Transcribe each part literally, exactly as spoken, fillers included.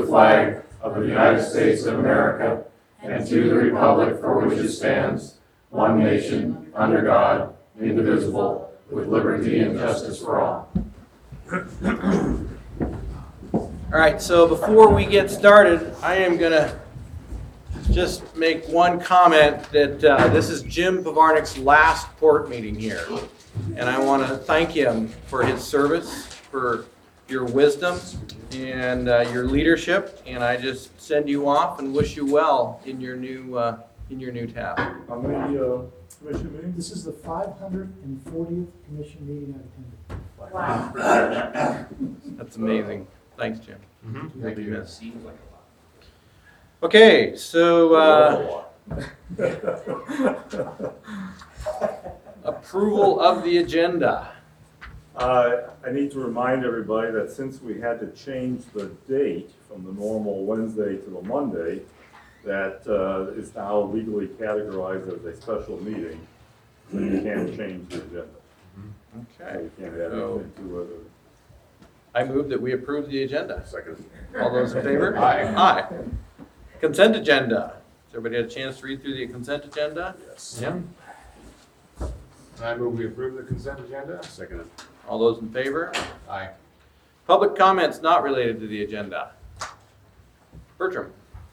flag of the United States of America and to the republic for which it stands, one nation, under God, indivisible, with liberty and justice for all. All right, so before we get started, I am going to just make one comment that uh, this is Jim Pavarnik's last port meeting here. And I want to thank him for his service, for your wisdom, and uh, your leadership. And I just send you off and wish you well in your new uh, in your new task. How many uh, commission meetings? This is the five hundred fortieth commission meeting I've attended. Wow. That's amazing. Thanks, Jim. Mm-hmm. Thank you. Okay, so uh, approval of the agenda. Uh, I need to remind everybody that since we had to change the date from the normal Wednesday to the Monday, that uh, is now legally categorized as a special meeting, so you can't change the agenda. So Okay. you can't add So- anything to it. I move that we approve the agenda. Second. All those in favor? Aye. Aye. Consent agenda. Has everybody had a chance to read through the consent agenda? Yes. Yeah. I move we approve the consent agenda. Second. All those in favor? Aye. Public comments not related to the agenda. Bertram.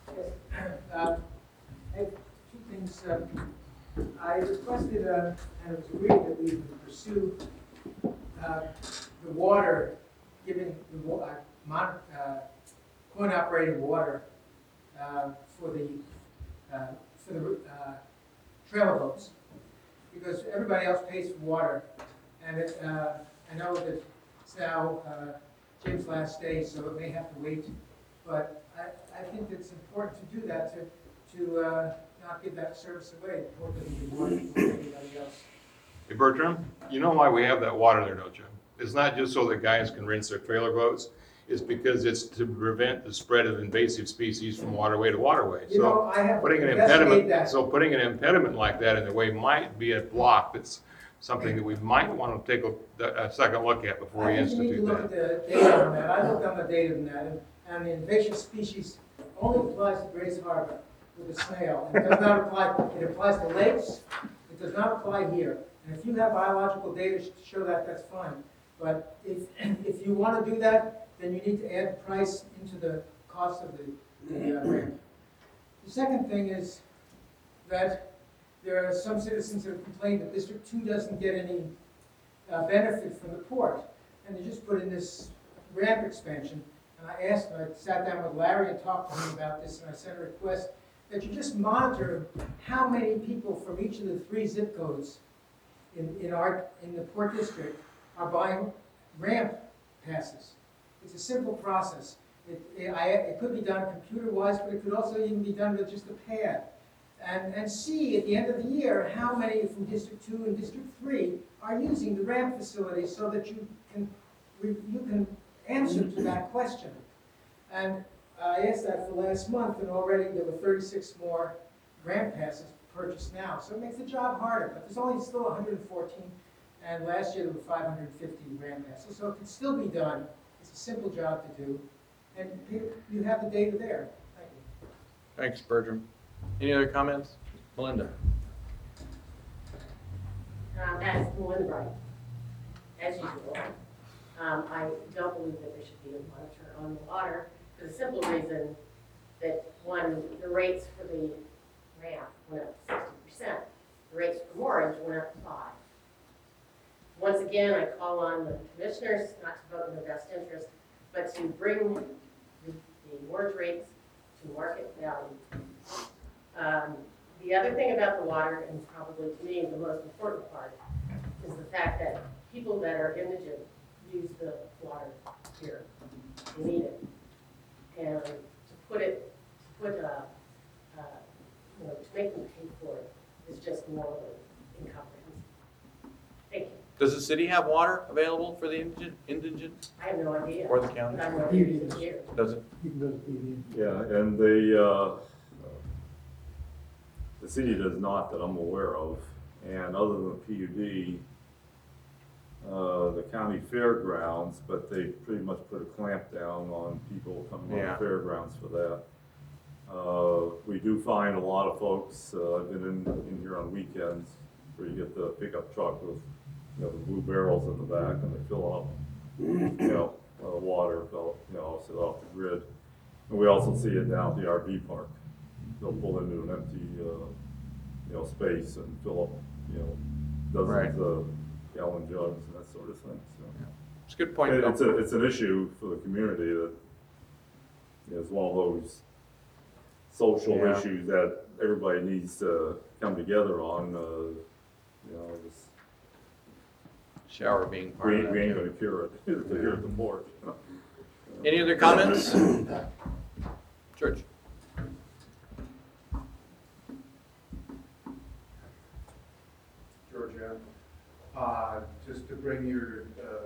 Uh, I have two things. Um, I requested, uh, and it was agreed that we would pursue uh, the water, giving the wa- uh, mon- uh, coin-operated water uh, for the uh, for the uh, trailer boats, because everybody else pays for water, and it, uh, I know that it's now uh, Jim's last day, so it may have to wait, but I, I think it's important to do that, to, to uh, not give that service away. The port doesn't give water to anybody else. Hey Bertram, you know why we have that water there, don't you? It's not just so that guys can rinse their trailer boats. It's because it's to prevent the spread of invasive species from waterway to waterway. You know, So I have putting an investigated impediment, that. so putting an impediment like that in the way might be a block. That's something that we might want to take a, a second look at before we I think you need to institute look at that. the data on that. I looked on the data on that, and, and the invasive species only applies to Grace Harbor with the snail. It does not apply, it applies to lakes, it does not apply here. And if you have biological data to show that, that's fine. But if, if you want to do that, then you need to add price into the cost of the, the uh, ramp. The second thing is that there are some citizens that have complained that District Two doesn't get any uh, benefit from the port. And they just put in this ramp expansion. And I asked, I sat down with Larry and talked to him about this, and I sent a request that you just monitor how many people from each of the three zip codes in, in our, in the Port District are buying ramp passes. It's a simple process. It, it, I, it could be done computer-wise, but it could also even be done with just a pad. And, and see at the end of the year how many from District Two and District Three are using the ramp facility, so that you can you can answer to that question. And I asked that for last month, and already there were thirty-six more ramp passes purchased now. So it makes the job harder, but there's only still one hundred fourteen, and last year there were five hundred fifty ramp passes. So it can still be done. It's a simple job to do, and you you have the data there. Thank you. Thanks, Bertram. Any other comments? Melinda. Um, as Melinda Bright, as usual. Um, I don't believe that there should be a monitor on the water for the simple reason that, one, the rates for the ramp went up sixty percent. The rates for moorage went up five. Once again, I call on the commissioners not to vote in their best interest, but to bring the, the moorage rates to market value. Um, the other thing about the water, and probably to me the most important part, is the fact that people that are indigent use the water here. They need it. And to put it, to put a, uh, you know, to make them pay for it is just morally incomprehensible. Thank you. Does the city have water available for the indigent, indigent I have no idea. or the county? But I'm not using it here. Does it? You can go to P V. Yeah, and the, uh, the city does not that I'm aware of, and other than the P U D, uh, the county fairgrounds, but they pretty much put a clamp down on people coming to Yeah. the fairgrounds for that. Uh, we do find a lot of folks, uh, I've been in, in here on weekends, where you get the pickup truck with, you know, the blue barrels in the back, and they fill up, you know, uh, water, fill, you know, sit off the grid. And we also see it down at the R V park. They'll pull into an empty, uh, you know, space and fill up, you know, Right. dozens of gallon jugs and that sort of thing, so. It's a good point, It- Bill. It's a, it's an issue for the community that is one of those social Yeah. issues that everybody needs to come together on, uh, you know, just, Shower being part we of ain't, we ain't that. gonna cure it, here at the board. Any other comments? George? Georgia. Uh, Just to bring your,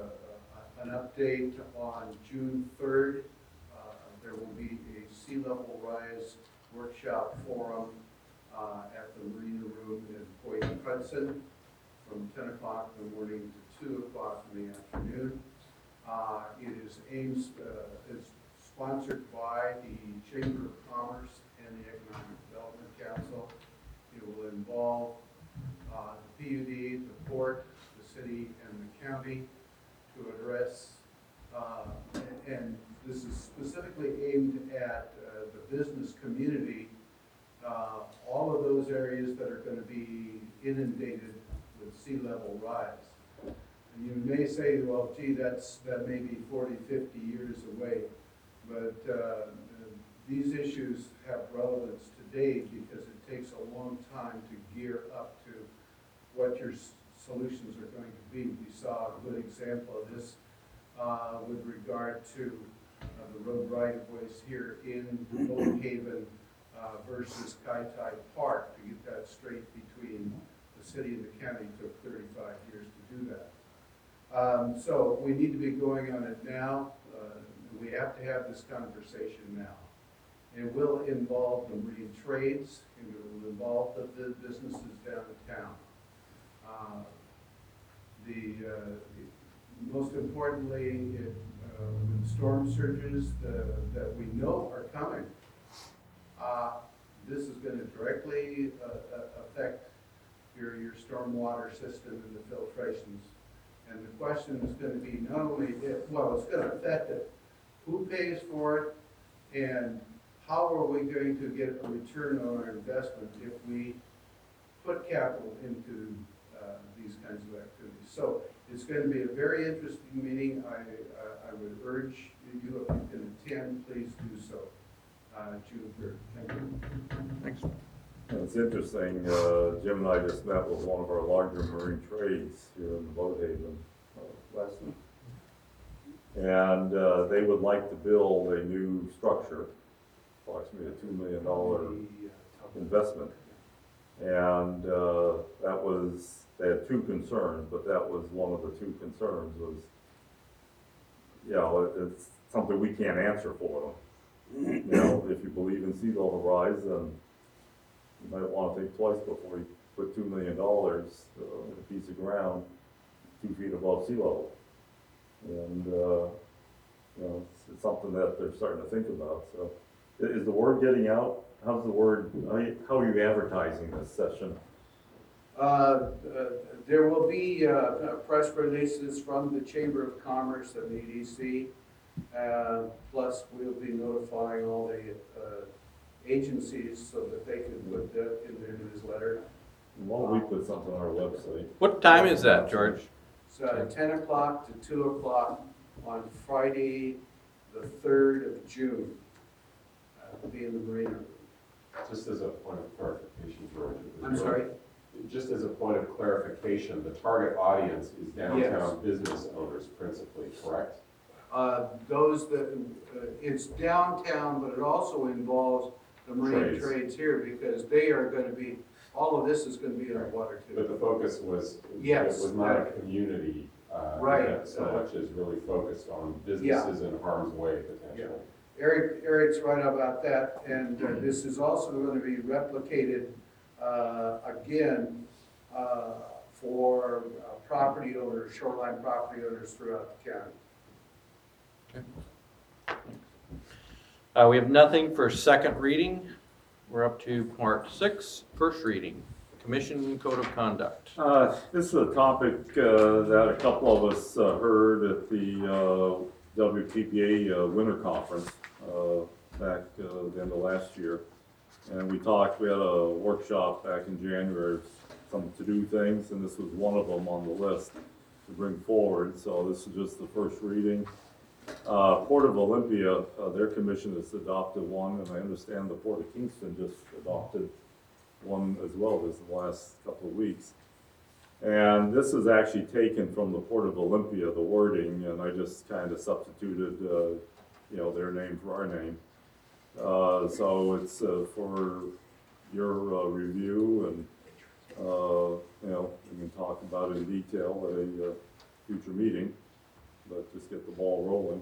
uh, an update on June third, uh, there will be a sea level rise workshop forum uh, at the Marina Room in Point Hudson from ten o'clock in the morning to two o'clock in the afternoon. Uh, It is aimed, uh, it's sponsored by the Chamber of Commerce and the Economic Development Council. It will involve uh, the P U D, the port, the city, and the county to address, uh, and, and this is specifically aimed at uh, the business community, uh, all of those areas that are going to be inundated with sea level rise. And you may say, well, gee, that's, that may be forty, fifty years away, but uh, these issues have relevance today because it takes a long time to gear up to what your s- solutions are going to be. We saw a good example of this uh, with regard to uh, the road right-of-ways here in Old Haven uh, versus Kai Tai Park. To get that straight between the city and the county took thirty-five years to do that. Um, so we need to be going on it now. Uh, we have to have this conversation now. It will involve the marine trades, and it will involve the, the businesses downtown. Uh, the, uh, the, most importantly, it, uh, with storm surges the, that we know are coming, uh, this is going to directly uh, uh, affect your, your stormwater system and the filtrations. And the question is going to be not only, if, well, it's going to affect it, who pays for it, and how are we going to get a return on our investment if we put capital into uh, these kinds of activities. So it's going to be a very interesting meeting. I, uh, I would urge you, if you can attend, please do so, uh, June third. Thank you. Thanks. And it's interesting, uh, Jim and I just met with one of our larger marine trades here in the Boat Haven uh, last week. And uh, they would like to build a new structure, approximately a two million dollar investment. And uh, that was, they had two concerns, but that was one of the two concerns was, you know, it's something we can't answer for them. You know, if you believe in sea level rise, then you might want to think twice before you put two million dollars uh, in a piece of ground two feet above sea level. And, uh, you know, it's, it's something that they're starting to think about. So, i- is the word getting out? How's the word, how you- how are you advertising this session? Uh, uh, There will be uh, uh, press releases from the Chamber of Commerce and the E D C. Uh, Plus, we'll be notifying all the uh, agencies so that they can put that in their newsletter. Why don't we put something on our website? What time is that, George? It's uh, ten o'clock to two o'clock on Friday, the third of June. Uh, It'll be in the Marina Room. Just as a point of clarification, George. I'm sorry? Just as a point of clarification, the target audience is downtown Yes. business owners principally, correct? Uh, Those that, uh, it's downtown, but it also involves the marine Trades. trades here because they are going to be, all of this is going to be in the water But too. the focus was, it Yes. was not a community uh, Right. event so Uh, much as really focused on businesses in harm's way potentially. Eric, Eric's right about that, and uh, this is also going to be replicated uh, again uh, for uh, property owners, shoreline property owners throughout the county. Uh, we have nothing for second reading. We're up to part six, first reading, Commission Code of Conduct. Uh, This is a topic uh, that a couple of us uh, heard at the uh, W P P A uh, Winter Conference uh, back uh, the end of last year. And we talked, we had a workshop back in January, some to-do things, and this was one of them on the list to bring forward. So this is just the first reading. Uh, Port of Olympia, uh, their commission has adopted one, and I understand the Port of Kingston just adopted one as well this the last couple of weeks. And this is actually taken from the Port of Olympia, the wording, and I just kind of substituted, uh, you know, their name for our name. Uh, so it's uh, for your uh, review, and uh, you know, we can talk about it in detail at a uh, future meeting, but just get the ball rolling.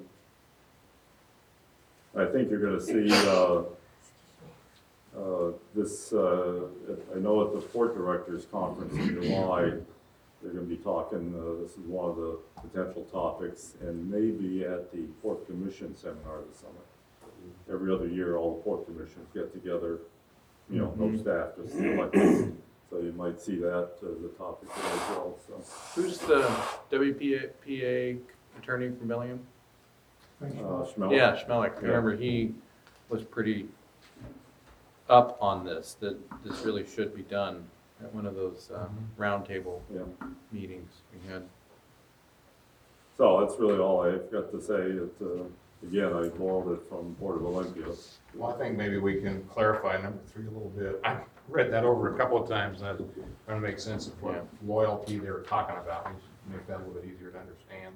I think you're going to see uh, uh, this. Uh, I know at the Port Directors Conference in July, they're going to be talking. Uh, this is one of the potential topics, and maybe at the Port Commission seminar this summer. Every other year, all the port commissions get together, you know, no staff, just like this. So you might see that as a topic there as well, so. Who's the W P A attorney from Bellingham? Uh, Schmeller. Yeah, Schmelik. I Yeah. remember he was pretty up on this, that this really should be done at one of those uh, roundtable Yeah. meetings we had. So that's really all I've got to say. It, uh, again, I borrowed it from Port of Olympia. Well, I think maybe we can clarify number three a little bit. I read that over a couple of times, and I'm trying to make sense of Yeah. what loyalty they were talking about. Maybe make that a little bit easier to understand.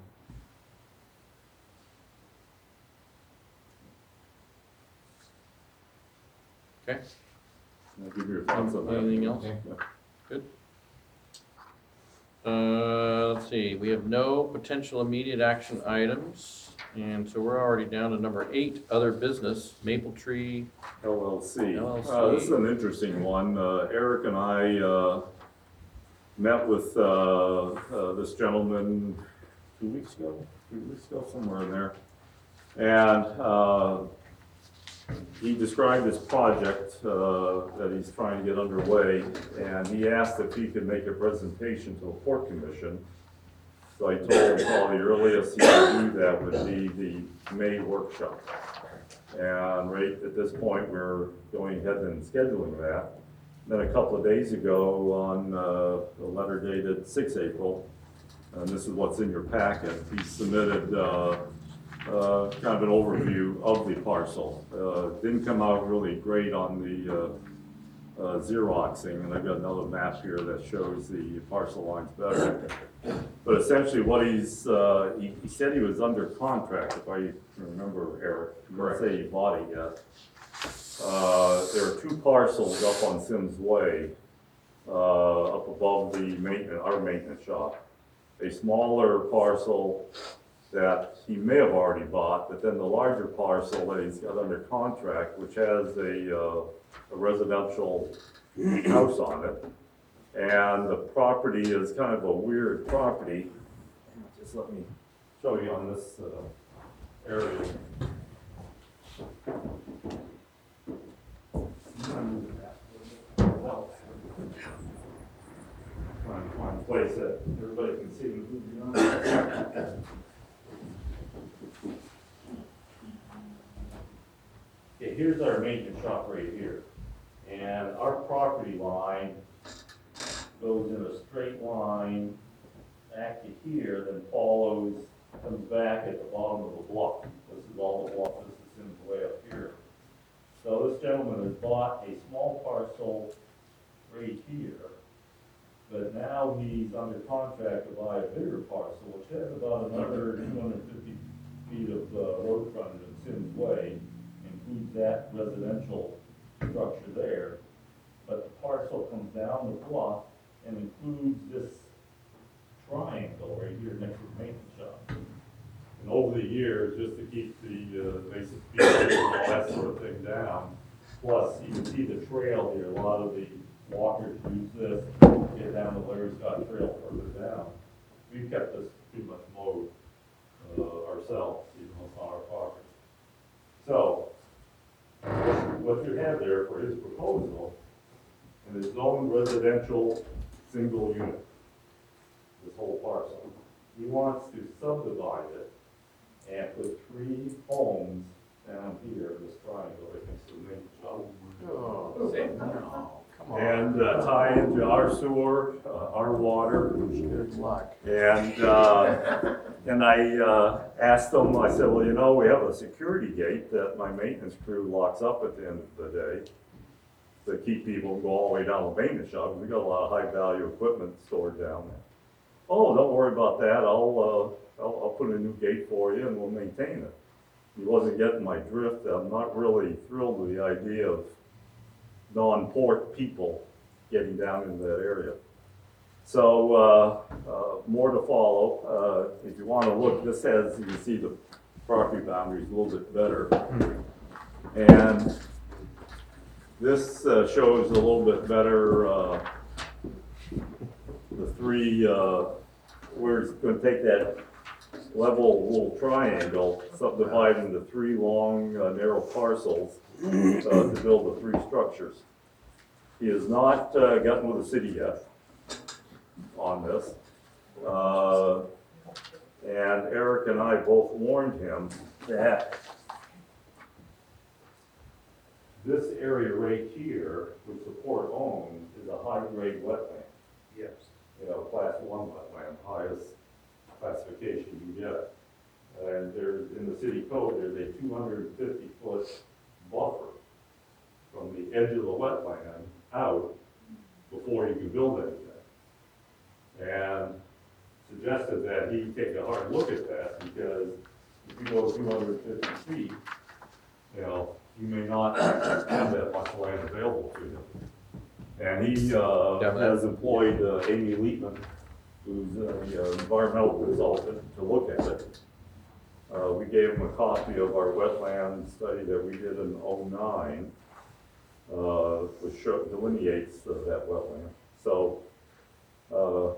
Okay, I'll give you your thoughts on that. anything else? Yeah. Good. Uh, let's see, we have no potential immediate action items, and so we're already down to number eight, other business, Maple Tree. L L C. L L C. Uh, this is an interesting one. Uh, Eric and I, uh, met with, uh, uh, this gentleman two weeks ago, three weeks ago, somewhere in there. And, uh, he described his project, uh, that he's trying to get underway, and he asked if he could make a presentation to the Port Commission. So I told him probably the earliest he could do that would be the May workshop. And right at this point, we're going ahead and scheduling that. Then a couple of days ago, on uh, a letter dated six April, and this is what's in your packet, he submitted uh, uh, kind of an overview of the parcel. Uh, Didn't come out really great on the uh, uh, Xeroxing, and I've got another map here that shows the parcel lines better. But essentially what he's, uh, he, he said he was under contract, if I remember, Eric. He didn't say he bought it yet. Uh, there are two parcels up on Sims Way, uh, up above the maintenance, our maintenance shop. A smaller parcel that he may have already bought, but then the larger parcel that he's got under contract, which has a, uh, a residential house on it. And the property is kind of a weird property. Just let me show you on this uh, area. Trying to find a place that everybody can see who's beyond. Okay, here's our maintenance shop right here. And our property line goes in a straight line back to here, then follows, comes back at the bottom of the block. This is all the block, this is in the way up here. So this gentleman has bought a small parcel right here, but now he's under contract to buy a bigger parcel, which has about another two hundred fifty feet of uh, road frontage in Sims Way, includes that residential structure there. But the parcel comes down the block and includes this triangle right here next to the maintenance shop. And over the years, just to keep the uh, basic features and all that sort of thing down, plus you can see the trail here, a lot of the walkers use this, get down to Larry Scott Trail further down. We've kept this pretty much mowed, uh, ourselves, even though it's on our property. So, what you have there for his proposal, and his own residential single unit, this whole parcel. He wants to subdivide it and put three homes down here in this triangle right next to the main shop. Oh, say no, come on. And uh, tie into our sewer, uh, our water. Good luck. And, uh, and I, uh, asked them, I said, well, you know, we have a security gate that my maintenance crew locks up at the end of the day to keep people from going all the way down the maintenance shop. We got a lot of high value equipment stored down there. Oh, don't worry about that. I'll, uh, I'll, I'll put a new gate for you and we'll maintain it. He wasn't getting my drift. I'm not really thrilled with the idea of non-port people getting down into that area. So, uh, uh, more to follow. Uh, if you want to look, this has, you can see the property boundaries a little bit better. And this uh, shows a little bit better, uh, the three, uh, we're going to take that level little triangle, subdivide into three long, uh, narrow parcels uh, to build the three structures. He has not uh, gotten with the city yet on this. Uh, and Eric and I both warned him that this area right here, which the port owns, is a high-grade wetland. Yes. You know, class one wetland, highest classification you get. And there's, in the city code, there's a two hundred fifty foot buffer from the edge of the wetland out before you can build anything. And suggested that he take a hard look at that, because if you go two hundred fifty feet, you know, you may not have that much land available to you. And he, uh, Definitely. has employed uh, Amy Leitman, who's an environmental consultant, to look at it. Uh, we gave him a copy of our wetland study that we did in oh nine, uh, which show, delineates uh, that wetland. So, uh,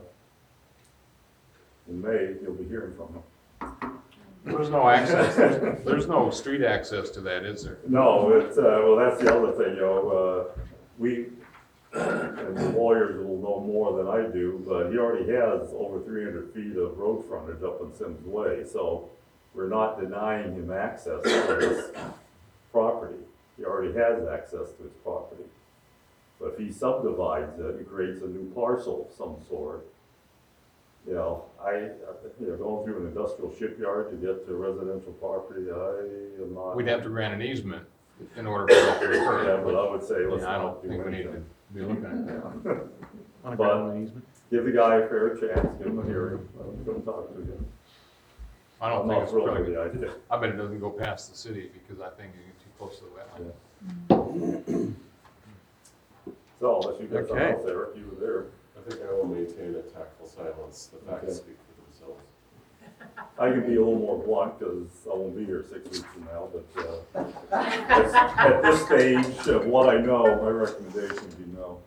in May, you'll be hearing from him. There's no access, there's, there's no street access to that, is there? No, it's, uh, well, that's the other thing, you know, uh, we, and the lawyers will know more than I do, but he already has over three hundred feet of road frontage up in Sims Way, so we're not denying him access to this property. He already has access to his property. But if he subdivides it, he creates a new parcel of some sort. You know, I, you know, going through an industrial shipyard to get to residential property, I am not. We'd have to grant an easement in order for that to occur. Yeah, but I would say let's Yeah, I not don't do think we need to anything. be looking at that. Want to But- grab an easement? Give the guy a fair chance, give him a hearing, let him come talk to you. I don't I'm think not it's thrilled really with good. the idea. I bet it doesn't go past the city, because I think you get too close to the wetland. So unless you got something Okay. else, Eric, you were there. I think I will maintain a tactful silence. The facts Okay. speak for themselves. I can be a little more blunt, because I won't be here six weeks from now, but, uh, at at this stage of what I know, my recommendation would be no.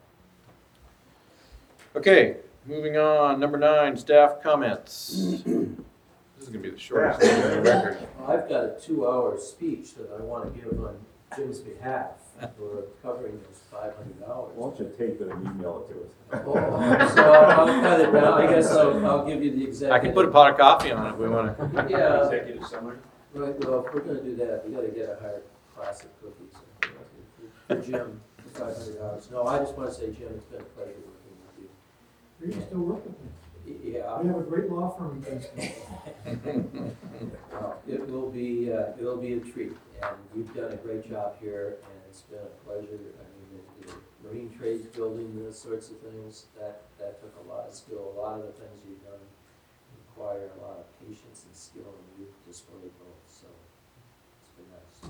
Okay, moving on, number nine, staff comments. This is gonna be the shortest thing on the record. I've got a two-hour speech that I want to give on Jim's behalf for covering those five hundred dollars. Why don't you tape it and email it to us? So I'll cut it down, I guess I'll, I'll give you the executive. I can put a pot of coffee on it if we wanna. Yeah, Executive summary? right, well, if we're gonna do that, we gotta get a higher class of cookies. For Jim, for five hundred dollars. No, I just want to say, Jim, it's been a pleasure working with We can still work with them. you. Yeah. We have a great law firm in Kingston. Well, it will be, uh, it'll be a treat, and you've done a great job here, and it's been a pleasure. I mean, the, the marine trades building, those sorts of things, that, that took a lot of skill. A lot of the things you've done require a lot of patience and skill, and you've displayed both, so it's been nice.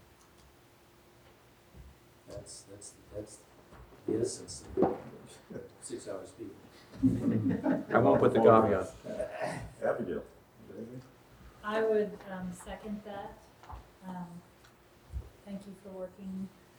That's, that's, that's the essence of six hours speaking. I won't put the coffee on. Abigail. I would um, second that. Um, Thank you for working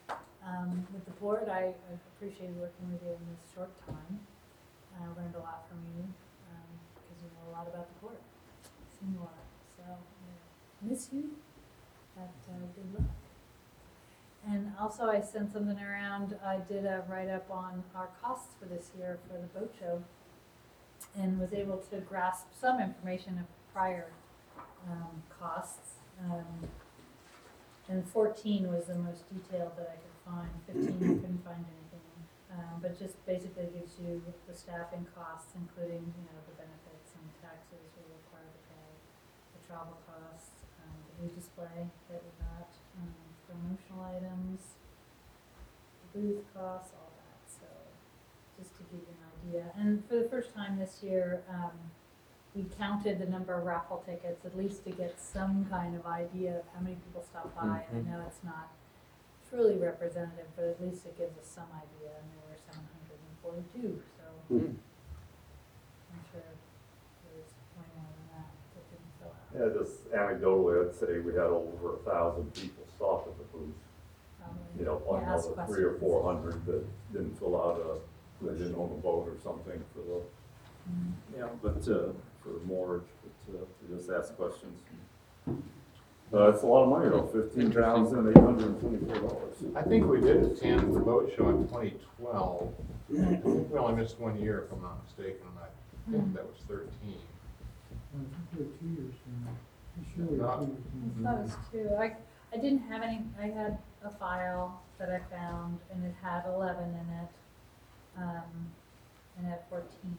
um, with the board. I I appreciated working with you in this short time. I learned a lot from you, um, because you know a lot about the board. Seen a lot, so, yeah. Miss you, but, uh, good luck. And also I sent something around, I did a write-up on our costs for this year for the boat show, and was able to grasp some information of prior, um, costs. Um, and fourteen was the most detailed that I could find, fifteen I couldn't find anything. Um, but just basically gives you the staffing costs, including, you know, the benefits and taxes we're required to pay, the travel costs, um, the new display that we got, um, promotional items, the booth costs, all that, so just to give you an idea. And for the first time this year, um, we counted the number of raffle tickets, at least to get some kind of idea of how many people stop by. Mhm. I know it's not truly representative, but at least it gives us some idea, and there were seven hundred forty-two, so Hmm. I'm sure there's way more than that that didn't fill out. Yeah, just anecdotally, I'd say we had over a thousand people stop at the booth. Probably. You know, Yeah, ask another three or questions. four hundred that didn't fill out a, they didn't own a boat or something for the, Mhm. yeah, but, uh, for the mortgage, but, uh, they just ask questions. Uh, it's a lot of money though, fifteen thousand eight hundred and twenty-four dollars. I think we did attend the boat show in twenty twelve. I think we only missed one year, if I'm not mistaken, and I think that was thirteen. I think we're two years now. This year we're Not- two years I now. thought it was two. I, I didn't have any, I had a file that I found, and it had eleven in it, um, and it had fourteen.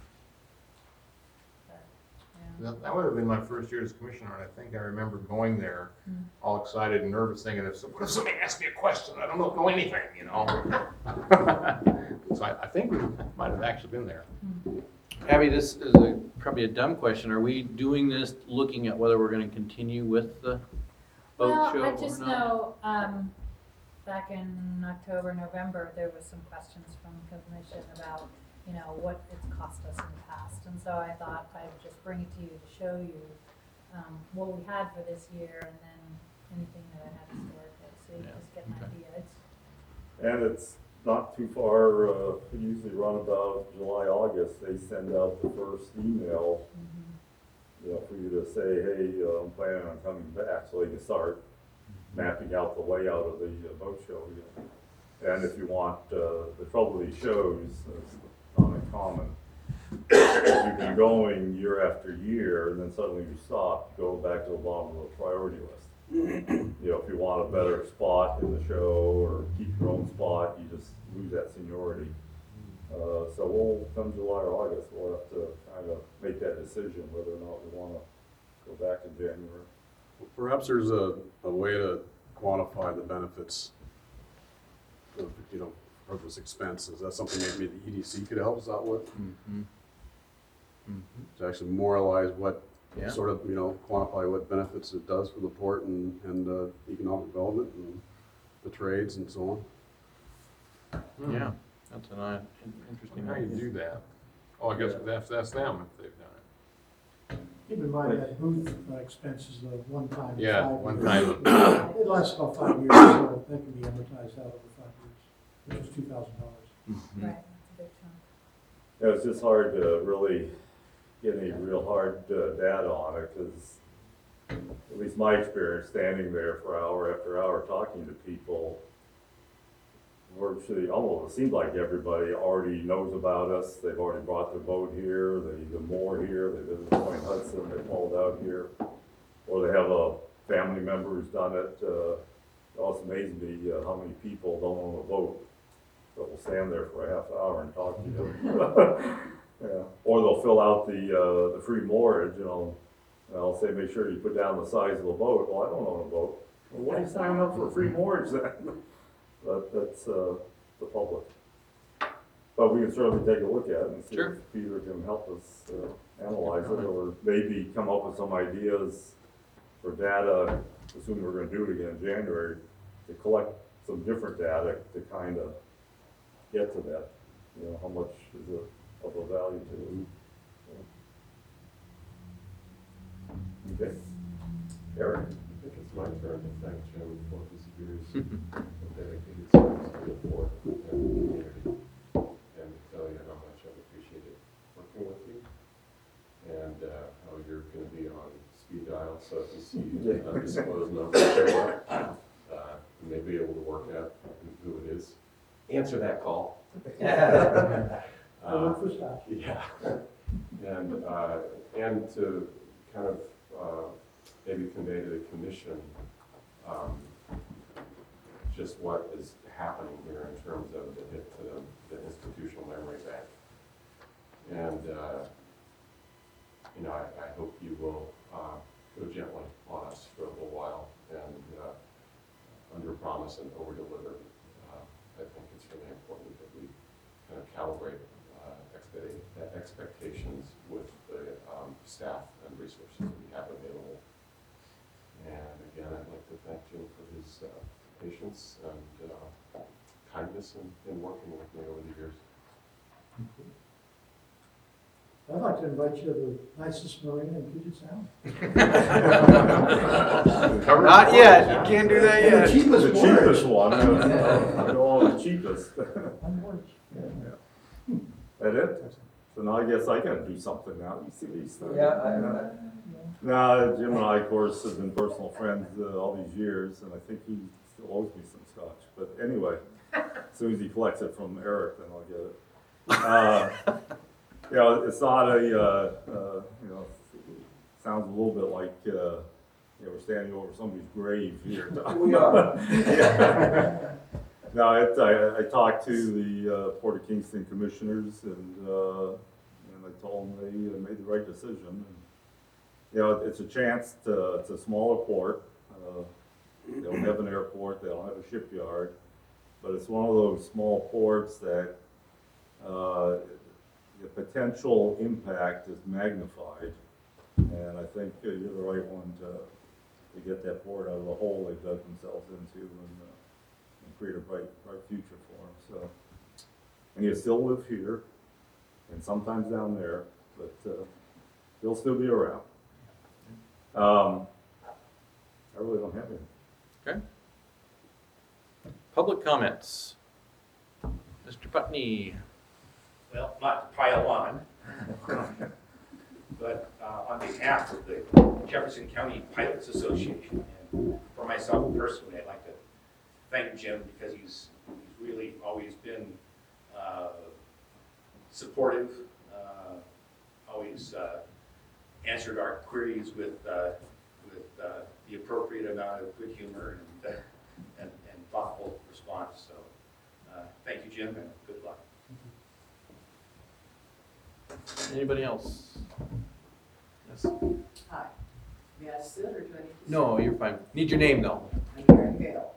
But, yeah. That, that would have been my first year as commissioner, and I think I remember going there, Hmm. all excited and nervous, thinking, if, some- what if somebody asks me a question, I don't know, know anything, you know? So I, I think we might have actually been there. Abby, this is a, probably a dumb question. Are we doing this looking at whether we're gonna continue with the boat show Well, I or just not? know, um, back in October, November, there was some questions from the commission about, you know, what it's cost us in the past. And so I thought I would just bring it to you to show you, um, what we had for this year and then anything that I had historically, so you Yeah, just get an okay. idea. It's, And it's not too far, uh, we usually run about July, August, they send out the first email, mhm. you know, for you to say, hey, uh, I'm planning on coming back, so they can start mapping out the layout of the uh, boat show, you know. And if you want, uh, the trouble with these shows, is not uncommon. You've been going year after year, and then suddenly you stop, you go back to the bottom of the priority list. You know, if you want a better spot in the show, or keep your own spot, you just lose that seniority. Uh, so we'll, come July or August, we'll have to kind of make that decision whether or not we wanna go back in January. Perhaps there's a, a way to quantify the benefits of, you know, of this expense. Is that something maybe the E D C could help us out with? Mhm. Mhm. To actually moralize what, Yeah. sort of, you know, quantify what benefits it does for the port and, and uh, economic development and the trades and so on? Yeah, that's an uh, in- interesting. How you do that? Oh, I guess that's, that's them if they've done it. Keep in mind that booth uh, expense is a one-time. Yeah, five one years. time. It lasts about five years, so that can be amortized out over five years, which is two thousand dollars. Mhm. Right, that's a big chunk. Yeah, it's just hard to really get any real hard uh, data on it, because at least my experience standing there for hour after hour talking to people, virtually, almost, it seems like everybody already knows about us. They've already brought their boat here, they either moor here, they visit Point Hudson, they pulled out here, or they have a family member who's done it. Uh, it also amazes me uh, how many people don't own a boat, but will stand there for a half hour and talk to you. Yeah, or they'll fill out the, uh, the free moorage, you know, and I'll say, make sure you put down the size of the boat. Well, I don't own a boat. Well, why are you signing up for a free moorage then? But that's, uh, the public. But we can certainly take a look at it and see Sure. if Peter can help us, uh, analyze it, or maybe come up with some ideas for data, assuming we're gonna do it again in January, to collect some different data to kind of get to that, you know, how much is it of a value to it. Okay. Eric? I think it's my turn to thank Jim for his years of dedicated service to the port and the community, and to tell you how much I've appreciated working with you, and uh, how you're going to be on speed dial, so if you see undisclosed numbers show up, uh, you may be able to work out who it is. Answer that call. I work for Scotch. Yeah, and, uh, and to kind of, uh, maybe convey to the commission, um, just what is happening here in terms of the hit to the, the institutional memory bank. And, uh, you know, I, I hope you will, uh, go gently on us for a little while and, uh, under promise and over deliver. Uh, I think it's really important that we kind of calibrate uh, expect- expectations with the um, staff and resources that we have available. And again, I'd like to thank Jim for his uh, patience and uh, kindness in, in working with me over the years. I'd like to invite you to the nicest marina in Puget Sound. Not yet, you can't do that The yet. cheapest The one. cheapest one, I know all the cheapest. On board. Yeah. That it? So now I guess I gotta do something now, you see these things? Yeah, I, I, No, Jim and I, of course, have been personal friends uh, all these years, and I think he still owes me some scotch. But anyway, as soon as he collects it from Eric, then I'll get it. Uh, you know, it's not a, uh, uh, you know, it sounds a little bit like, uh, you know, we're standing over somebody's grave here. We are. Yeah. No, it, I, I talked to the uh, Port of Kingston commissioners, and uh, and I told them they uh, made the right decision. And, you know, it's a chance to, it's a smaller port. Uh, they don't have an airport, they don't have a shipyard, but it's one of those small ports that uh, the potential impact is magnified. And I think uh, you're the right one to, to get that port out of the hole they've dug themselves into and, uh, and create a bright, bright future for them. So, and you still live here, and sometimes down there, but uh, they'll still be around. Um, I really don't have anything. Okay. Public comments. Mister Putney. Well, not to pile on, but uh, on behalf of the Jefferson County Pilots Association, and for myself personally, I'd like to thank Jim because he's, he's really always been uh, supportive, uh, always uh, answered our queries with, uh, with uh, the appropriate amount of good humor and, uh, and, and thoughtful response. So uh, thank you, Jim, and good luck. Anybody else? Yes. Hi. May I sit or do I need to? No, you're fine. Need your name though. I'm Karen Gale.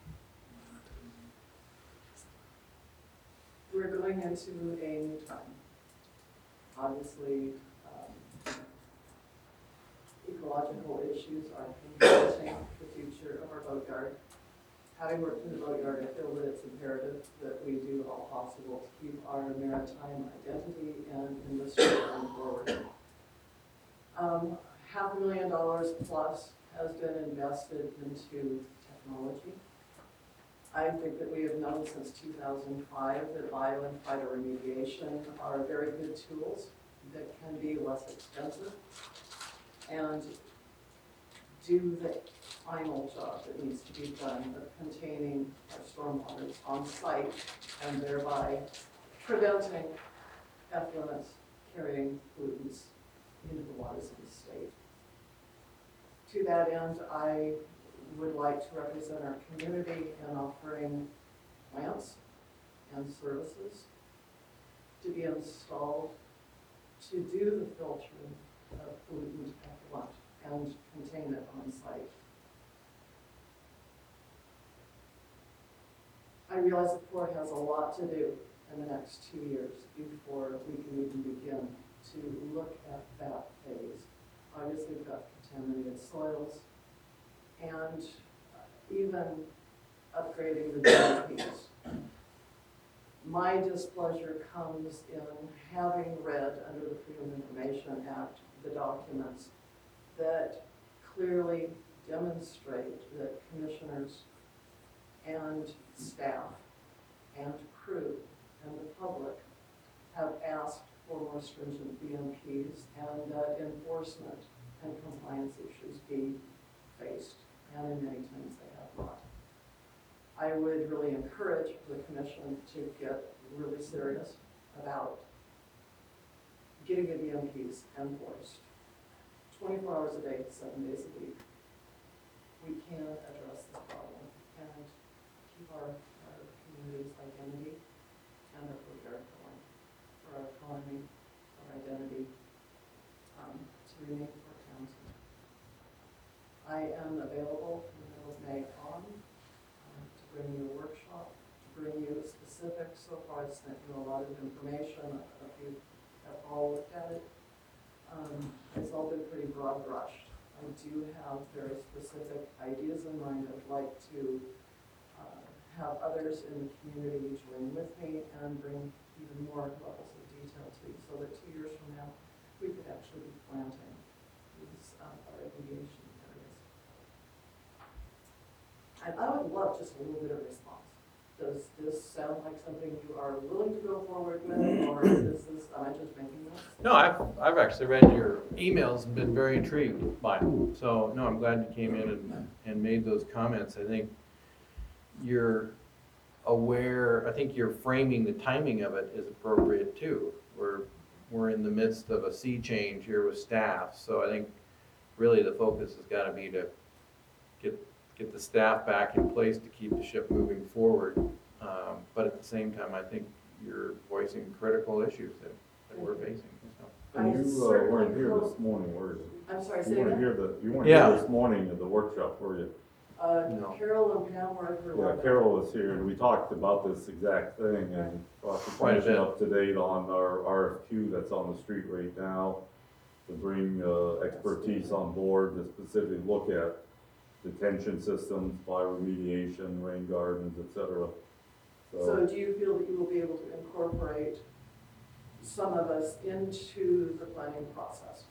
We're going into a new time. Obviously, um, ecological issues are confronting the future of our boatyard. Having worked in the boatyard, I feel that it's imperative that we do all possible to keep our maritime identity and industry going forward. Um, half a million dollars plus has been invested into technology. I think that we have known since two thousand five that bio and phytoremediation are very good tools that can be less expensive and do the final job that needs to be done of containing our stormwaters on site and thereby preventing effluents carrying pollutants into the waters of the state. To that end, I would like to represent our community in offering plants and services to be installed to do the filtering of pollutant effluent and contain it on site. I realize the port has a lot to do in the next two years before we can even begin to look at that phase. Obviously, we've got contaminated soils and even upgrading the D E Ps. My displeasure comes in having read under the Freedom of Information Act the documents that clearly demonstrate that commissioners and and staff and crew and the public have asked for more stringent B M Ps and that enforcement and compliance issues be faced, and in many times they have not. I would really encourage the commission to get really serious about getting the B M Ps enforced. twenty-four hours a day, seven days a week. We can address this problem and keep our, our community's identity and our food going for our economy, our identity, um, to remain for Townsend. I am available from the middle of May on um, to bring you a workshop, to bring you specifics. So far, I've sent you a lot of information. I don't know if you have all looked at it. Um, it's all been pretty broad brushed. I do have very specific ideas in mind. I'd like to uh, have others in the community join with me and bring even more levels of detail to you so that two years from now, we could actually be planting these uh, our remediation areas. And I would love just a little bit of response. Does this sound like something you are willing to go forward with, or is this, am I just making this? No, I've, I've actually read your emails and been very intrigued by them. So, no, I'm glad you came in and, and made those comments. I think you're aware, I think you're framing the timing of it is appropriate too. We're, we're in the midst of a sea change here with staff. So I think really the focus has got to be to get get the staff back in place to keep the ship moving forward. Um, but at the same time, I think you're voicing critical issues that, that we're facing. So. And you uh, weren't here this morning, were you? I'm sorry, say You weren't that? here the, you weren't Yeah. here this morning at the workshop, were you? Uh, No. Carol and Pam were here. Yeah, Carol was here, and we talked about this exact thing, and brought the Quite a commission bit. up to date on our R F Q that's on the street right now, to bring uh, expertise on board to specifically look at detention systems, bioremediation, rain gardens, et cetera. So do you feel that you will be able to incorporate some of us into the planning process?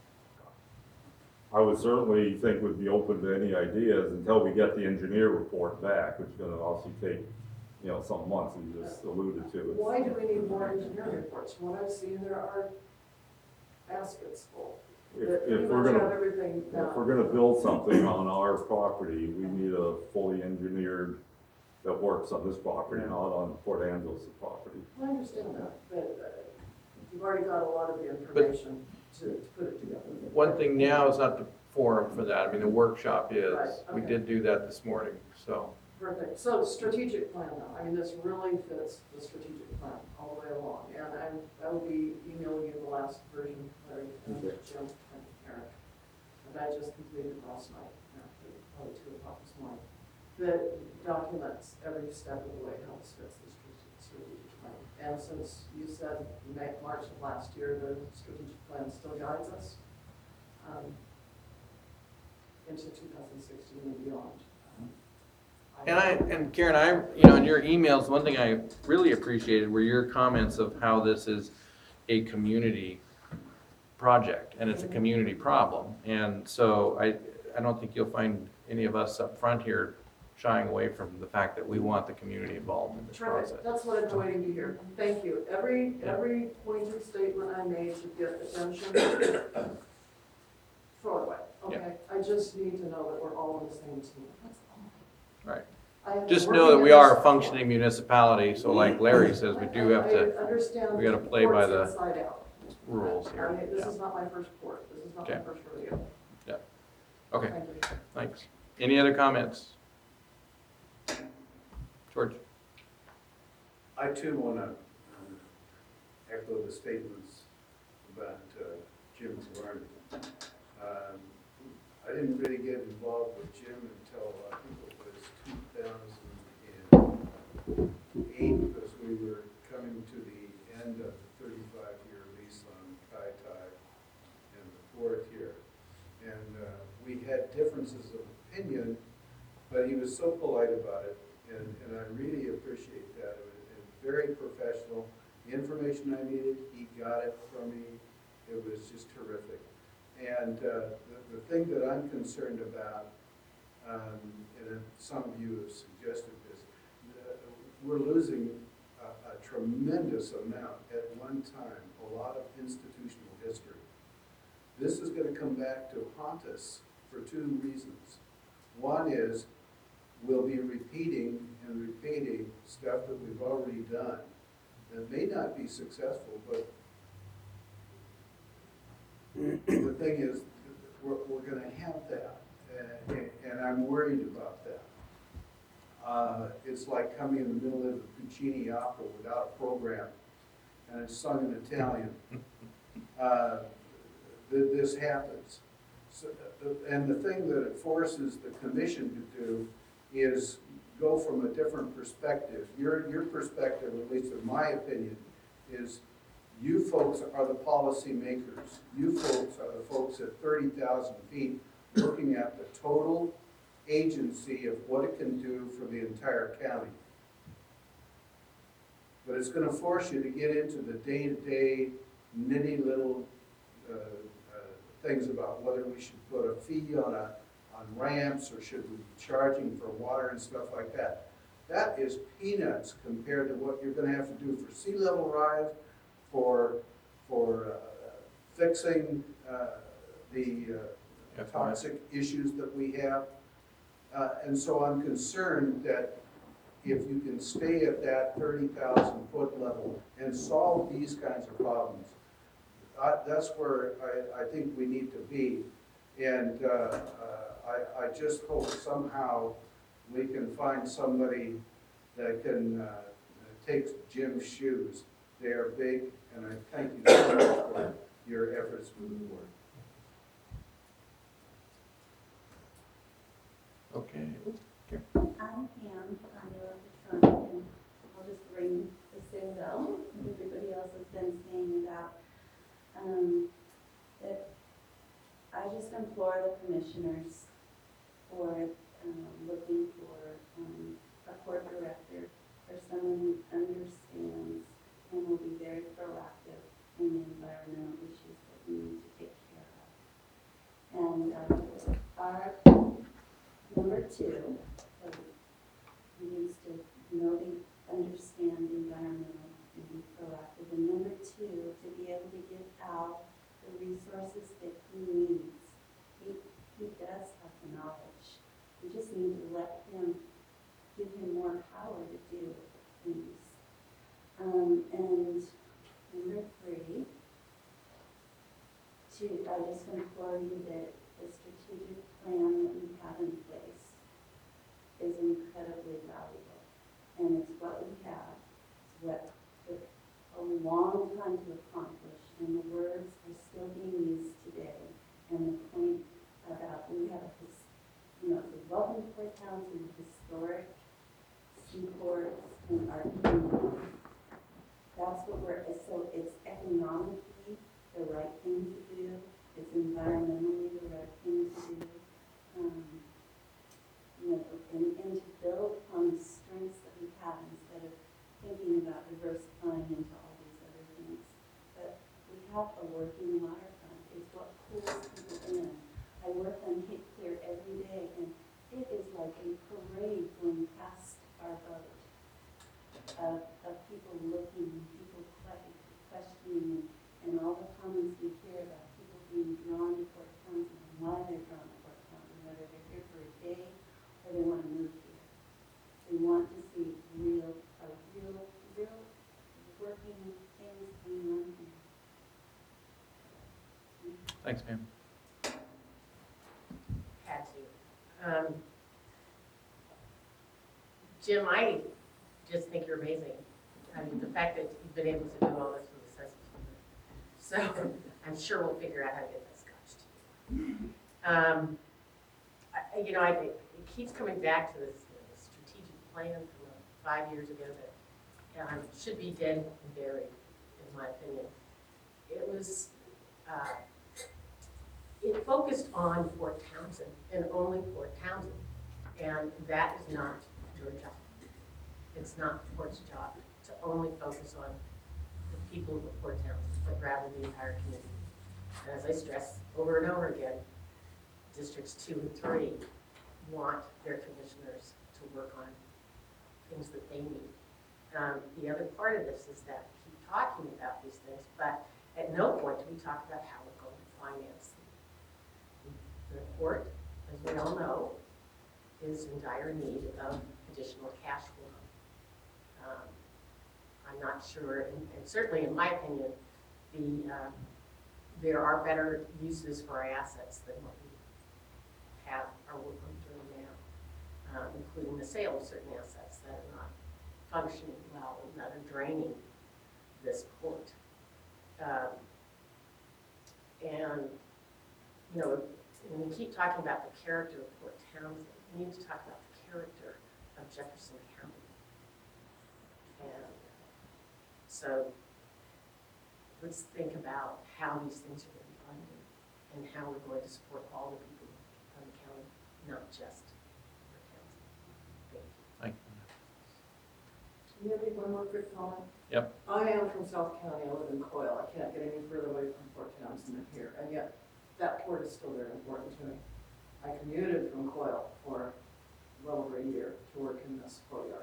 I would certainly think would be open to any ideas until we get the engineer report back, which is gonna also take, you know, some months, you just alluded to it. Why do we need more engineering reports? From what I've seen, there are baskets full. If, That pretty if we're much gonna, have everything if down. we're gonna build something on our property, we need a fully engineered that works on this property, not on Port Angeles' property. I understand that, but uh, you've already got a lot of the information to, to put it together. One thing now is not the forum for that. I mean, the workshop is. Right, We okay. did do that this morning, so. Perfect. So strategic plan now, I mean, this really fits the strategic plan all the way along. And I'm, I will be emailing you the last version, Larry, and Okay. Jim, and Eric, that I just completed last night, after probably two o'clock this morning, that documents every step of the way how this fits the strate- strategic plan. And since you said May, March of last year, the strategic plan still guides us um, into two thousand sixteen and beyond. And I, and Karen, I, you know, in your emails, one thing I really appreciated were your comments of how this is a community project and it's a community problem. And so I, I don't think you'll find any of us up front here shying away from the fact that we want the community involved in this process. Terrific, that's what I've been waiting to hear. Thank you. Every, every pointed statement I made to get attention, throw it away, okay? I just need to know that we're all on the same team. That's all. Right. I have been Just know that working we in are a this- functioning municipality, so like Larry says, we do have I- to I understand we gotta the play by port's the inside out. rules I here. mean, this Yeah. is not my first port, this is not my Okay. first rodeo. Okay, Thank you. thanks. Any other comments? George? I too want to echo the statements about uh, Jim's learning. Um, I didn't really get involved with Jim until I think it was two thousand eight, because we were coming to the end of the thirty-five year lease on Kai Tai and the port here. And uh, we had differences of opinion, but he was so polite about it, and, and I really appreciate that. It was, it was very professional. The information I needed, he got it from me. It was just terrific. And uh, the, the thing that I'm concerned about, um, and some of you have suggested this, uh, we're losing a, a tremendous amount at one time, a lot of institutional history. This is gonna come back to haunt us for two reasons. One is, we'll be repeating and repeating stuff that we've already done that may not be successful, but the thing is, we're, we're gonna have that, and, and I'm worried about that. Uh, it's like coming in the middle of the Puccini opera without a program, and it's sung in Italian. Uh, th- this happens. So, the- and the thing that it forces the commission to do is go from a different perspective. Your, your perspective, at least in my opinion, is you folks are the policy makers. You folks are the folks at thirty thousand feet looking at the total agency of what it can do for the entire county. But it's gonna force you to get into the day-to-day nitty little uh, uh, things about whether we should put a fee on a, on ramps, or should we be charging for water and stuff like that. That is peanuts compared to what you're gonna have to do for sea level rise, for, for uh, fixing uh, the uh, toxic issues that we have. Uh, and so I'm concerned that if you can stay at that thirty thousand foot level and solve these kinds of problems, I, that's where I, I think we need to be. And uh, uh, I, I just hope somehow we can find somebody that can uh, take Jim's shoes. They are big, and I thank you so much for your efforts moving forward. Okay. I'm Pam, I'm the Patron, and I'll just ring the same bell that everybody else has been saying about, um, that I just implore the commissioners for, um, looking for, um, a court director, or someone who understands and will be very proactive in the environmental issues that we need to take care of. And, uh, our number two, so he needs to know the, understand the environmental and be proactive. And number two, to be able to give Al the resources that he needs. He, he does have the knowledge. We just need to let him, give him more power to do things. Um, and number three, to, I just implore you that the strategic plan that we have in place is incredibly valuable. And it's what we have, it's what took a long time to accomplish, and the words are still being used today. And the point about we have a, his- you know, the welcome to Port Townsend, historic seaports in our community. That's what we're, so it's economically the right thing to do, it's environmentally the right thing to do. Um, you know, and, and to build on the strengths that we have instead of thinking about diversifying into all these other things. But we have a working waterfront. It's what pulls people in. I work on Cape Clear every day, and it is like a parade going past our boat of, of people looking, people questioning, and all the comments we hear about people being drawn to Port Townsend and why they're drawn to Port Townsend, whether they're here for a day or they want to move here. They want to see real, a real, real working things going on here. Thanks, Pam. Had to. Um, Jim, I just think you're amazing. I mean, the fact that you've been able to do all this with the assessment. So I'm sure we'll figure out how to get that scotch to you. Um, I, you know, I, it keeps coming back to this, this strategic plan from uh, five years ago that um, should be dead and buried, in my opinion. It was, uh, it focused on Fort Townsend and only Fort Townsend, and that is not your job. It's not the Port's job to only focus on the people of Fort Townsend, but rather the entire community. And as I stress over and over again, districts two and three want their commissioners to work on things that they need. Um, the other part of this is that we keep talking about these things, but at no point do we talk about how we're going to finance them. The port, as we all know, is in dire need of additional cash flow. Um, I'm not sure, and, and certainly in my opinion, the, uh, there are better uses for our assets than what we have or what we're doing now, uh, including the sale of certain assets that are not functioning well and that are draining this port. Um, and, you know, when we keep talking about the character of Port Townsend, we need to talk about the character of Jefferson County. And so let's think about how these things are going to be funded and how we're going to support all the people of the county, not just Port Townsend. Thank you. Thank Can you make one more quick comment? Yep. I am from South County, I live in Coyle, I can't get any further away from Port Townsend than here, and yet that port is still very important to me. I commuted from Coyle for well over a year to work in this boatyard.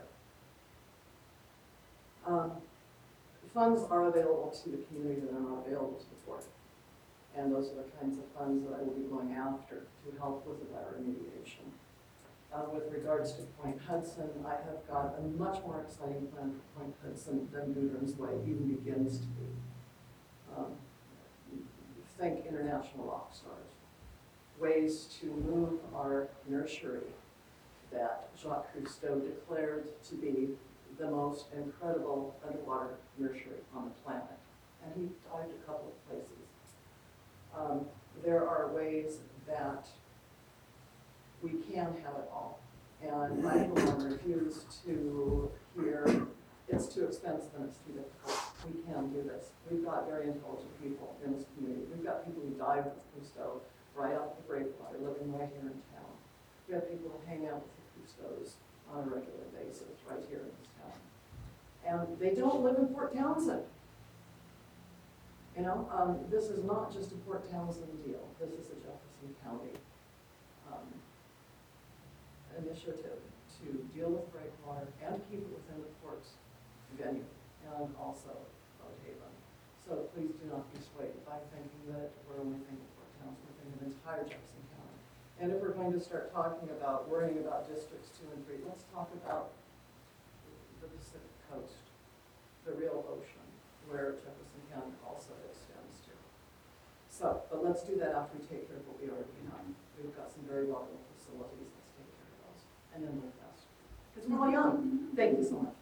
Um, funds are available to the community that are not available to the port. And those are the kinds of funds that I will be going after to help with the better remediation. Uh, with regards to Point Hudson, I have got a much more exciting plan for Point Hudson than Gudrun's Way even begins to be. Um, think international rock stars. Ways to move our nursery that Jacques Cousteau declared to be the most incredible underwater nursery on the planet. And he dived a couple of places. Um, there are ways that we can have it all. And I will refuse to hear it's too expensive and it's too difficult. We can do this. We've got very intelligent people in this community. We've got people who dived with Cousteau right off the breakwater, living right here in town. We have people who hang out with the Cousteaus on a regular basis right here in this town. And they don't live in Port Townsend. You know, um, this is not just a Port Townsend deal. This is a Jefferson County um, initiative to deal with breakwater and keep it within the port's venue and also Boat Haven. So please do not be swayed by thinking that we're only thinking Port Townsend, we're thinking the entire Jefferson County. And if we're going to start talking about worrying about districts two and three, let's talk about the Pacific Coast, the real ocean, where Jefferson County also extends to. So, but let's do that after we take care of what we already have. We've got some very valuable facilities, let's take care of those, and then we'll invest. Because we're all young. Thank you so much.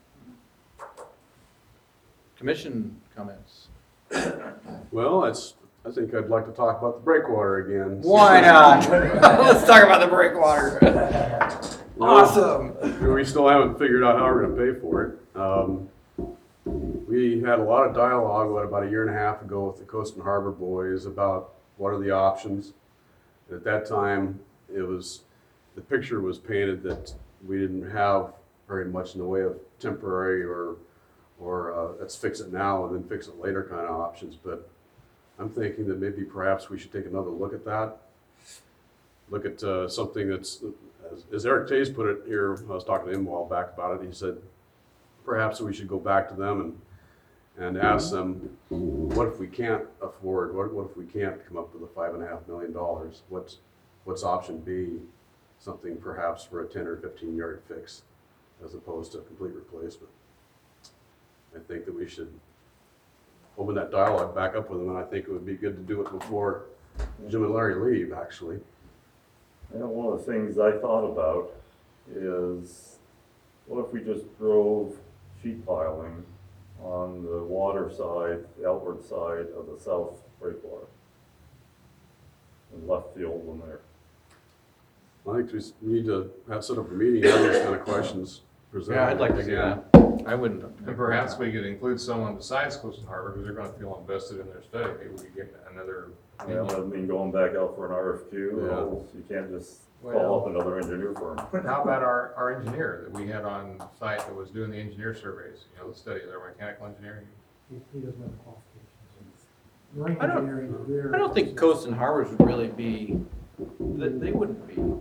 Commission comments. Well, that's, I think I'd like to talk about the breakwater again. Why not? Let's talk about the breakwater. Awesome. We still haven't figured out how we're gonna pay for it. Um, we had a lot of dialogue what, about a year and a half ago with the Coast and Harbor boys about what are the options. At that time, it was, the picture was painted that we didn't have very much in the way of temporary or or uh, let's fix it now and then fix it later kind of options. But I'm thinking that maybe perhaps we should take another look at that. Look at uh, something that's, as, as Eric Tays put it here, I was talking to him a while back about it, he said, perhaps we should go back to them and, and ask them, what if we can't afford, what, what if we can't come up with a five and a half million dollars? What's, what's option B? Something perhaps for a ten or fifteen yard fix as opposed to a complete replacement. I think that we should open that dialogue back up with them, and I think it would be good to do it before Jim and Larry leave, actually. And one of the things I thought about is, what if we just drove sheet piling on the water side, the outward side of the south breakwater, and left the old one there? I think we need to have set up a meeting, have these kind of questions presented. Yeah, I'd like to see again. that. I wouldn't. And perhaps we could include someone besides Coast and Harbor, because they're gonna feel invested in their study. Maybe we could get another. Yeah, I mean, going back out for an R F Q, Yeah. well, you can't just Well- call up another engineer firm. How about our, our engineer that we had on site that was doing the engineer surveys, you know, the study, their mechanical engineering? He, he doesn't have the qualifications. Marine I don't- engineering is very. I don't think Coast and Harbors would really be, they, they wouldn't be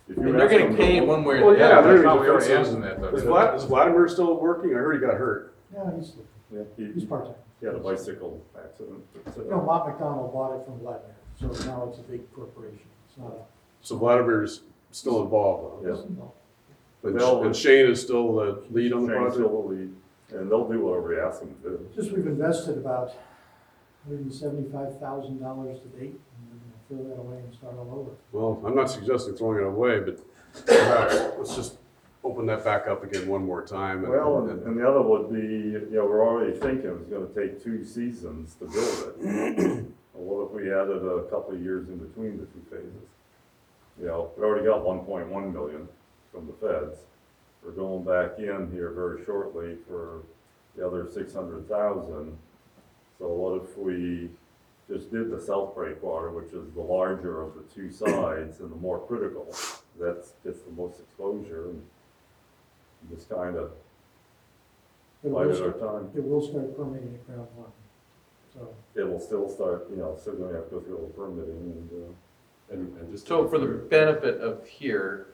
if And you they're ask getting them, paid they'll- one way Well, or the yeah, other. they're I thought we already defensive. asked them that, though. Is Vlad, is Vladimir still working? I heard he got hurt. Yeah, he's, Yeah, he, he's part-time. he had a bicycle accident. It's, uh, You know, Mott McDonald bought it from Vladimir, so now it's a big corporation. It's not a. So Vladimir's still involved, though. Yeah. And They'll- and Shane is still the lead on the Shane's project? still the lead, and they'll do whatever we ask them to do. Just we've invested about hundred and seventy-five thousand dollars to date, and we're gonna throw that away and start all over. Well, I'm not suggesting throwing it away, but perhaps let's just open that back up again one more time. and- Well, and, and- and the other would be, you know, we're already thinking it's gonna take two seasons to build it. Well, what if we added a couple of years in between the two phases? You know, we already got one point one million from the feds. We're going back in here very shortly for the other six hundred thousand. So what if we just did the South Breakwater, which is the larger of the two sides and the more critical? That's, gets the most exposure and just kind of But it will bided our start- time. It will start permitting at ground one, so. It will still start, you know, still gonna have to go through all the permitting and, uh, And, and just. to So be for the clear- benefit of here,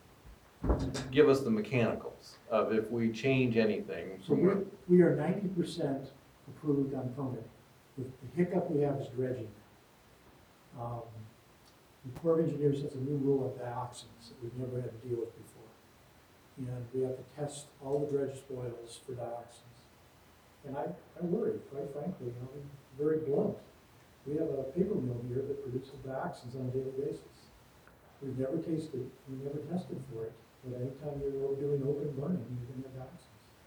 give us the mechanicals of if we change anything. So we, we are ninety percent approved on permitting. The the hiccup we have is dredging. Um, The Corps of Engineers has a new rule of dioxins that we've never had to deal with before. And we have to test all the dredge spoils for dioxins. And I, I worry, quite frankly, you know, I'm very blunt. We have a paper mill here that produces dioxins on a daily basis. We've never tasted, we've never tested for it, but anytime you're doing open burning, you're gonna have dioxins.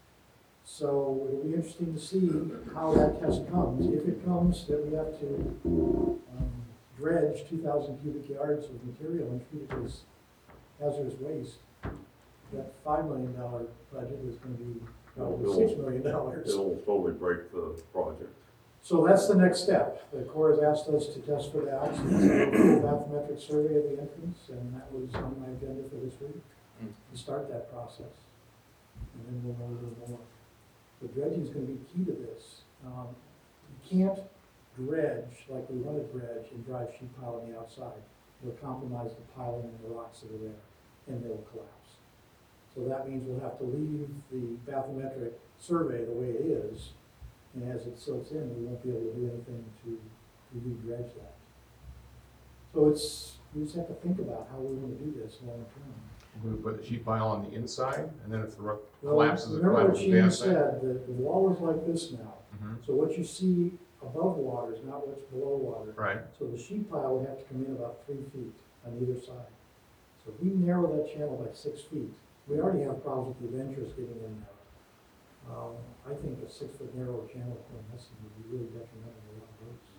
So it'll be interesting to see how that test comes. If it comes that we have to um, dredge two thousand cubic yards of material and treat it as hazardous waste, that five million dollar budget is gonna be probably six million dollars. it'll totally break the project. So that's the next step. The Corps has asked us to test for dioxins, do a bathymetric survey of the entrance, and that was on my agenda for this week, to start that process. And then we'll know a little more. The dredging is gonna be key to this. Um, You can't dredge like we want to dredge and drive sheet pile on the outside. It'll compromise the piling and the rocks that are there, and they'll collapse. So that means we'll have to leave the bathymetric survey the way it is, and as it silts in, we won't be able to do anything to, to re-dredge that. So it's, we just have to think about how we want to do this long term. We put the sheet pile on the inside, and then if the rock Well, collapses, it remember what collapses Shane down. said, that the wall is like this now. Mhm. So what you see above water is not what's below water. Right. So the sheet pile would have to come in about three feet on either side. So if we narrow that channel by six feet, we already have problems with the Adventurers getting in there. Um, I think a six-foot narrow channel going this would be really detrimental to a lot of boats.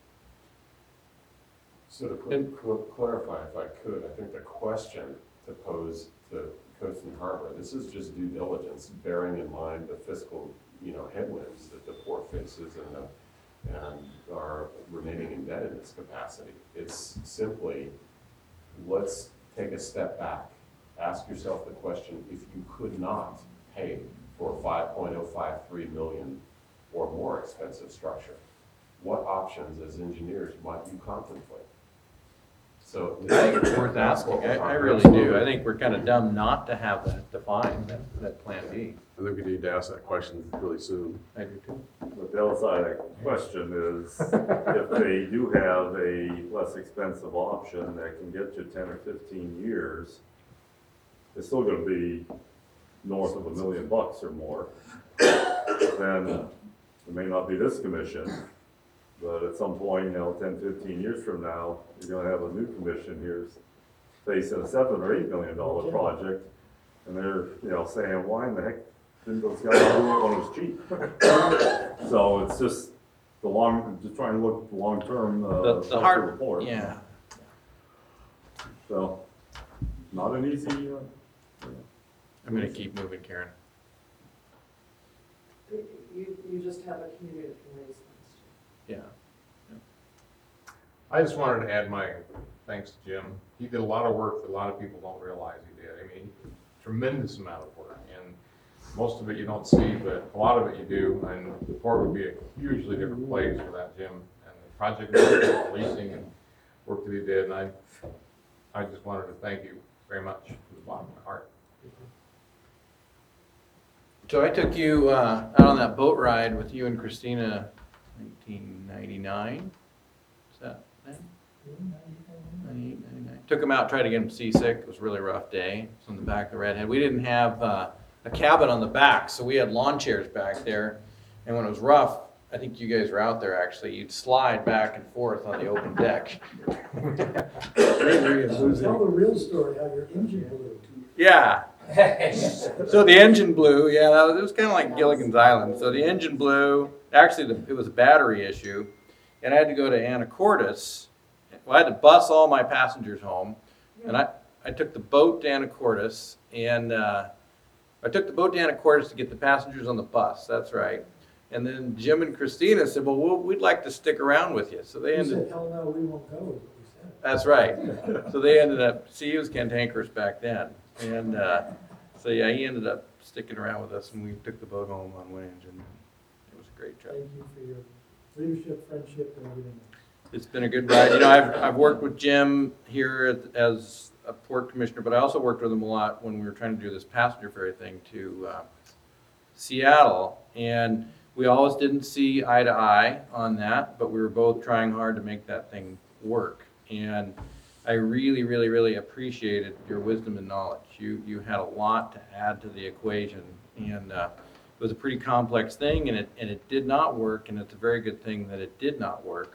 So to cl- cl- clarify, if I could, I think the question to pose to Coast and Harbor, this is just due diligence, bearing in mind the fiscal, you know, headwinds that the port faces and the, and our remaining indebtedness capacity. It's simply, let's take a step back. Ask yourself the question, if you could not pay for a five point oh five three million or more expensive structure, what options as engineers might you contemplate? So. I think it's worth asking. I, I really do. I think we're kind of dumb not to have that defined, that, that plan B. I think we need to ask that question really soon. I do too. But the other side of that question is, if they do have a less expensive option that can get you ten or fifteen years, it's still gonna be north of a million bucks or more. Then it may not be this commission, but at some point, you know, ten, fifteen years from now, you're gonna have a new commission here facing a seven or eight million dollar project. And they're, you know, saying, why in the heck didn't those guys do it when it was cheap? So it's just the long, just trying to look at the long-term, uh, The, the fiscal hard, report. yeah. So, not an easy, uh, I'm gonna keep moving, Karen. You, you just have a community that can raise funds. Yeah. I just wanted to add my thanks to Jim. He did a lot of work that a lot of people don't realize he did. I mean, tremendous amount of work, and most of it you don't see, but a lot of it you do, and the port would be a hugely different place without Jim and the project, and leasing and work that he did, and I, I just wanted to thank you very much from the bottom of my heart. So I took you uh, out on that boat ride with you and Christina, nineteen ninety-nine. Is that then? ninety-eight, ninety-nine. Took him out, tried to get him seasick. It was a really rough day. It's on the back of the Redhead. We didn't have uh, a cabin on the back, so we had lawn chairs back there. And when it was rough, I think you guys were out there actually, you'd slide back and forth on the open deck. Tell the real story, how your engine blew. Yeah. So the engine blew, yeah, that was, it was kind of like Gilligan's Island. So the engine blew, actually the, it was a battery issue, and I had to go to Anacortes. Well, I had to bus all my passengers home, and I, I took the boat to Anacortes, and uh, I took the boat to Anacortes to get the passengers on the bus, that's right. And then Jim and Christina said, well, we'll we'd like to stick around with you. So they You ended. said, hell no, we won't go, is what we said. That's right. So they ended up, see, he was cantankerous back then. And uh, so, yeah, he ended up sticking around with us, and we took the boat home on one engine. It was a great trip. Thank you for your leadership, friendship, and everything. It's been a good ride. You know, I've, I've worked with Jim here at- as a port commissioner, but I also worked with him a lot when we were trying to do this passenger ferry thing to uh, Seattle. And we always didn't see eye to eye on that, but we were both trying hard to make that thing work. And I really, really, really appreciated your wisdom and knowledge. You you had a lot to add to the equation, and uh, it was a pretty complex thing, and it and it did not work. And it's a very good thing that it did not work.